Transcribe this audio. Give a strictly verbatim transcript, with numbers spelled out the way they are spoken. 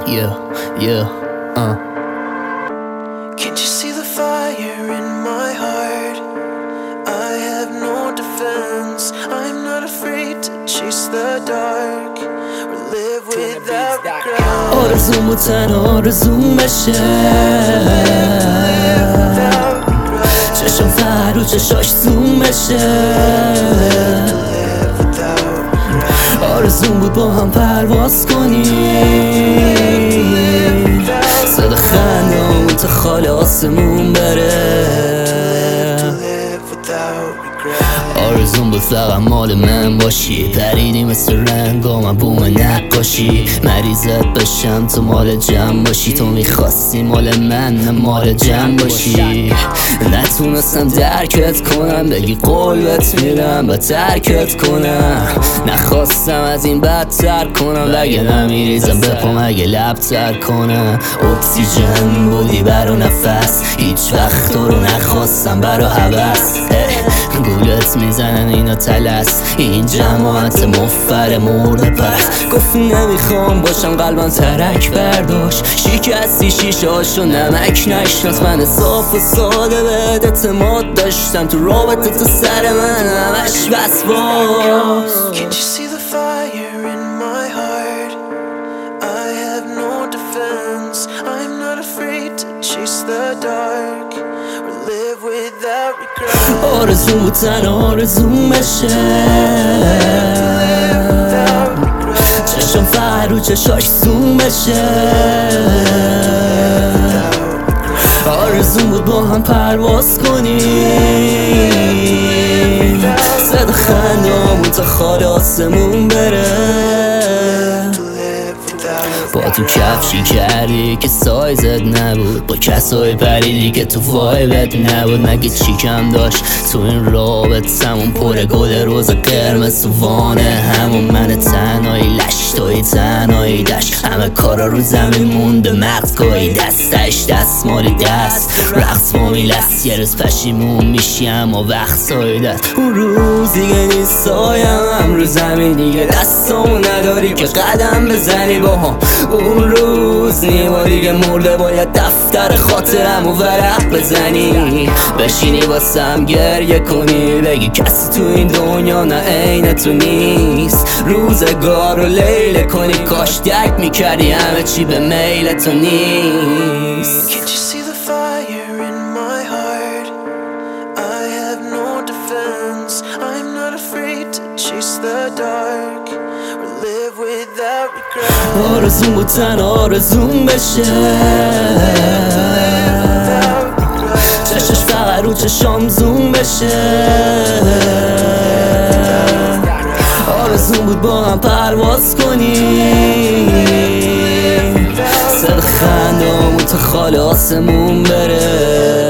yeah, yeah, uh. Can't you see the fire in my heart? I have no defense. I'm not afraid to chase the dark or live without regret. آرزوم و تنها آرزوم بشه، چشم فر و چشاش زوم بشه. آرزوم بود با هم پرواز کنیم، صدا خندمون تا خال آسمون بره. آرزوم بود فقط مال من باشی، پریدی مثل رنگام بوم نقاشی. مریضت بشم تو مال جمع باشی، تو میخواستی مال من نه مال جمع باشی. نتونستم درکت کنم، بگی قول بهت میدم و ترکت کنم. نخواستم از این بدتر کنم، وگه نمیریزم به پام اگه لب تر کنم. اکسیژن بودی برا نفس، هیچ وقت تو رو نخواستم برا هوس. گولت میزنن اینا تلس، این جماعت مفر مرده پرست. گفتی نمیخوام باشم قلبم ترک برداشت، شکستی شیشه هاشو نمک نشناس. من صاف و ساده بهت اعتماد داشتم، تو رابطه تو سر من همش وسواس. Can't you see the fire in my heart? I have no defense. I'm not afraid to chase the dark or live without regret. آرزوم بود تنها آرزوم بشه، چشم فر و چشاش زوم بشه. آرزوم بود با هم پرواز کنیم، صدا خندمون تا خال آسمون بره. با تو کفشی کردی که سایزت نبود، با کسای پریدی که تو وایبت نبود. مگه چی کم داشت تو این رابطمون؟ پر گل روز قرمز تو وانه همون. من تنهایی لش توی تنهایی دشت، همه کارا رو زمین مونده مغز گاهی دستش دست مالی دست. رقص با میلست یه روز پشیمون میشی اما وقت سایدت. اون روز دیگه نیست سایم هم رو زمین، دیگه دستمون نداری که قدم بزنی با هم. اون روز نیما دیگه مرده، باید دفتر خاطرم و ورق بزنی. بشینی واسم گریه کنی، بگی کسی تو این دنیا نه عین تو نیست. روزگار رو لیله کنی، کاش درک میکردی همه چی به میل تو نیست. Can't you see the fire in my heart? I have no defense. I'm not afraid to chase the dark or live without regret. آرزوم بود تنها آرزوم بشه، چشش فقط رو چشام زوم بشه. آرزوم بود با هم پرواز کنیم، صدا خندمون تا خال آسمون بره.